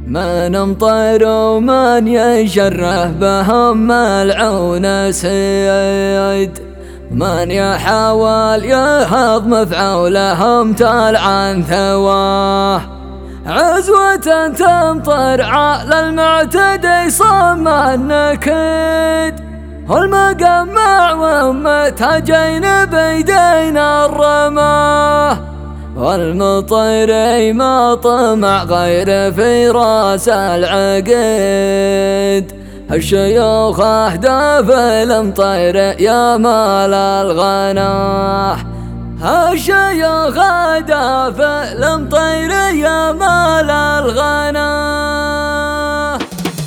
من امطر ومن يشره بهم ملعون سيد، من يحاول يهض مفعولهم تلعن ثواه. عزوة تمطر على المعتدي صم النكد، والمقمع وامتها جين بيدينا الرماه. والمطير ما طمع غير في راس العقد، الشيوخ اهداف المطير يا مال الغناه. الشيوخ اهداف المطير يا مال الغناه.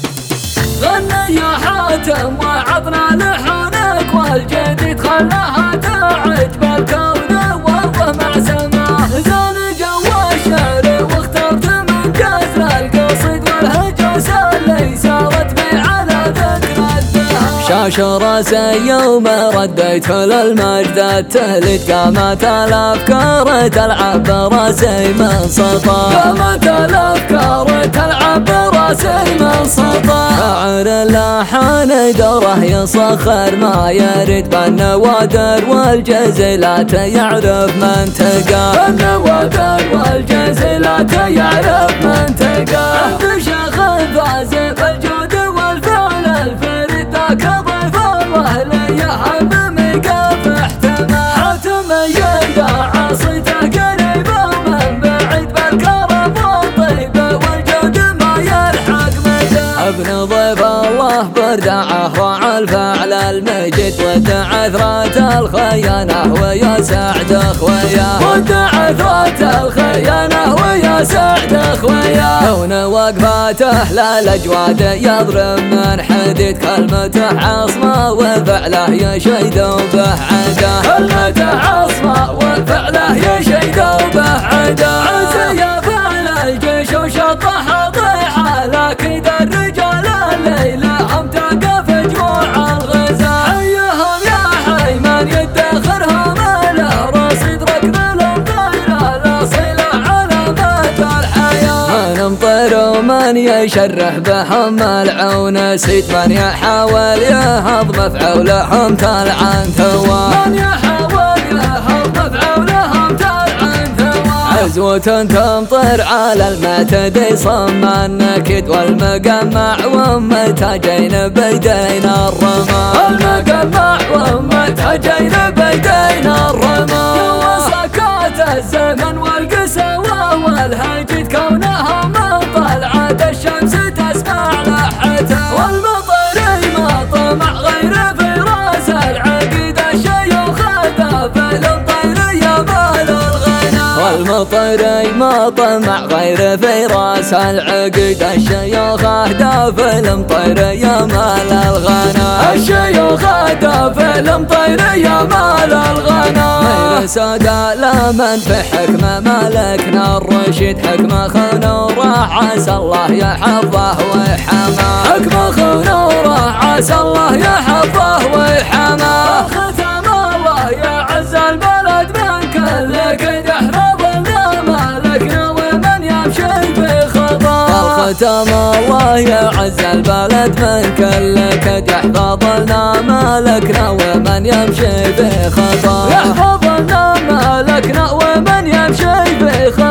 غنى يا حاتم وعطنا لحونك، والجديد خلاها تعجب الكون والله مع سماه. زان جو الشعر واخترت من جزر القصيد والهجوس اللي سارت بي على ذكر الدهر. شاش راسي يوم رديت للمجد التهليد، قامت الافكار تلعب براسي من سطح. قامت الافكار تلعب براسي من سطح. شاعر اللحن دوره يصخر ما يريد بالنوادر والجزيلات يعرف من تقاه. بالنوادر والجزيلات يعرف من تقاه. عند شيخ فاز بالجود والفعل الفريد، ذاك ضيف الله لي هم يكافح تمام. حاتم يلقى عصيته قريبه من بعيد بالكرم والطيب والجود ما يلحق مدى. ابن ضيف الله بردعه راعى الفعل المجيد، ودع عثرات الخيانه ويا سعد اخوياه. ودع عثرات الخيانه ويا سعد اخوياه. كون وقفاته للاجواد يضرب من حديد، كلمته عصمه وفعله يشيد به عدا. كلمته عصمه وفعله يشيد به عدا. عز يا فعل الجيش وشطح ضيعه، لكن الرجال الليله هم تقف جموع الغزال. حيهم يا حي من يدخرهم له رصيد، ركن المطير الاصيله علامات الحياه. من امطر ومن يشره بهم ملعون سيد، من يحاول يهض مفعولهم تلعن ثواه. من يحاول يهض مفعولهم تلعن ثواه. عزوة تمطر على المعتدي صم النكد، والمقمع وامتها جين بيدينا الرماه. المقمع وامتها جين بيدينا الرماه. وسكات الزمن والقسوة والهجد، كونها من طلعت الشمس تسمع لحته. والمطر ما طمع غير في راس العقد، الشيوخ هدف المطير يا مال الغنى. والمطر ما طمع غير في راس العقد، الشيوخ اهداف المطير يا مال الغنى. الشيوخ اهداف المطير يا مال الغنى. غير سادة لمن في حكمه ملكنا الرشيد، حكمه خنوره عسى الله يحفظه ويحماه. حكمه خنوره عسى الله يحفظه ويحماه. ختم الله يعز البلد من كل كيد، يحفظ لنا مالكنا ومن يمشي في خطاه. ختم الله يعز البلد من كل كيد، يحفظ لنا مالكنا ومن يمشي في خطاه. يحفظ لنا مالكنا ومن يمشي في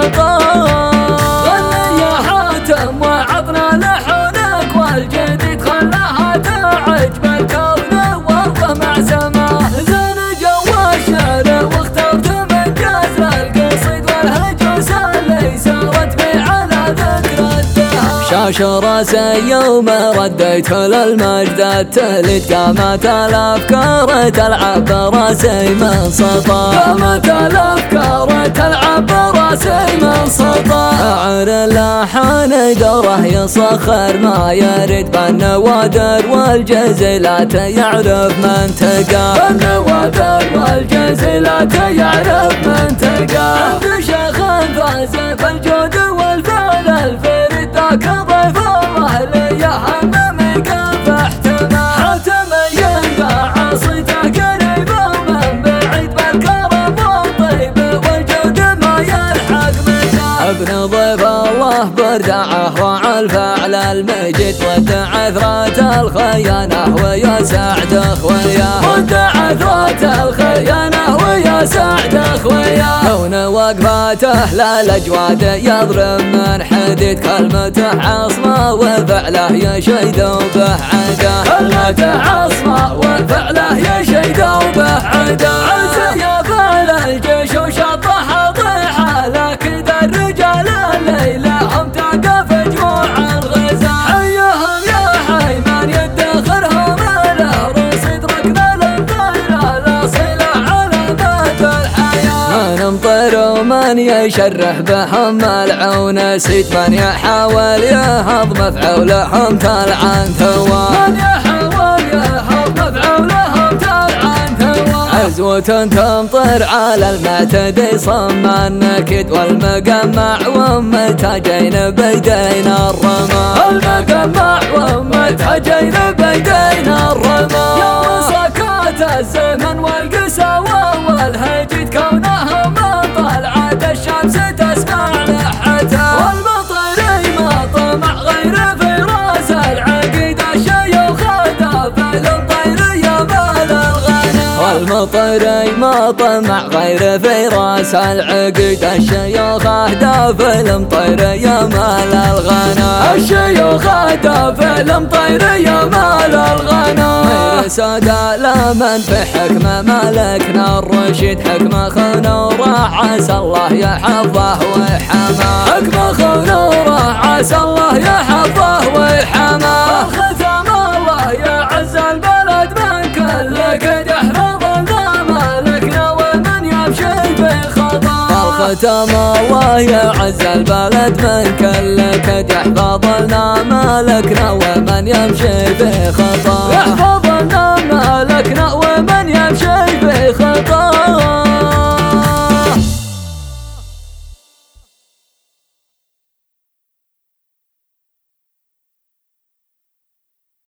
خطاه. غني يا حاتم وعطنا لحونك، والجديد خلاها تعجب الكون والله مع سماه. زان جو الشعر واخترت من جزر القصيد، والهجوس اللي سارت بي على ذكر الدهر. شاش راسي يوم رديت للمجد التهليد، قامت الافكار تلعب براسي من سطح. قامت الافكار تلعب براسي من سطح. شاعر اللحن دوره يصخر ما يريد بالنوادر والجزيلات يعرف من تقاه. بالنوادر والجزيلات يعرف من تقاه. عند شيخ فاز بالجود والفعل الفريد، ذاك ضيف الله لي هم يكافح تمام. حاتم يلقى عصيته قريبه من بعيد بالكرم والطيب والجود ما يلحق مدى. ابن ضيف يجيب الله بردعه راعى الفعل المجيد ود عثرات الخيانة ويا سعد اخوياه ود عثرات الخيانة ويا سعد اخوياه كون وقفاته للاجواد يضرب من حديد كلمته عصمه وفعله يشيد به عدا كلمته عصمه وفعله يشيد به عدا عز يا فعل الجيش وشطه ضيحه لكن الرجال الليله هم تقف جموع الغزال حيهم يا حي من يدخرهم له رصيد ركن الطيره الاصيله علامات الحياه من مطر ومن يشرح بهم العون سيد من يحاول يهضم مفعولهم تلعن ثواب من يحاول يهضم مفعولهم تلعن ثواب عزوة تمطر على المعتدي صم النكد والمقمع ومتاجين بيدين الرمى المقمع ومتاجين بيدين الرمى يا سكات الزمن والقساوة والهجد كونها ما طلعت الشمس تسمع لحتها والمطر ما طمع غير في راس العقيد الشيوخ دافل الطير يا مال الغنم والمطر ما طمع غير في راس العقيد الشيوخ دافل مطير يا مال الغنم الشيوخ دافل مطير يا مال الغنم سادة لا من في حكمة ملكنا الرشيد حكمة خنورة عسى الله يحفظه ويحماه حكمة خنورة عسى الله يحفظه ويحماه ختم الله يعز البلد من كل كدح رضنا مالكنا ومن يمشي في خطاه ختم الله يعز البلد من كل كدح فضلنا مالكنا ومن يمشي في خطاه يحفظنا مالكنا ومن يمشي في خطاه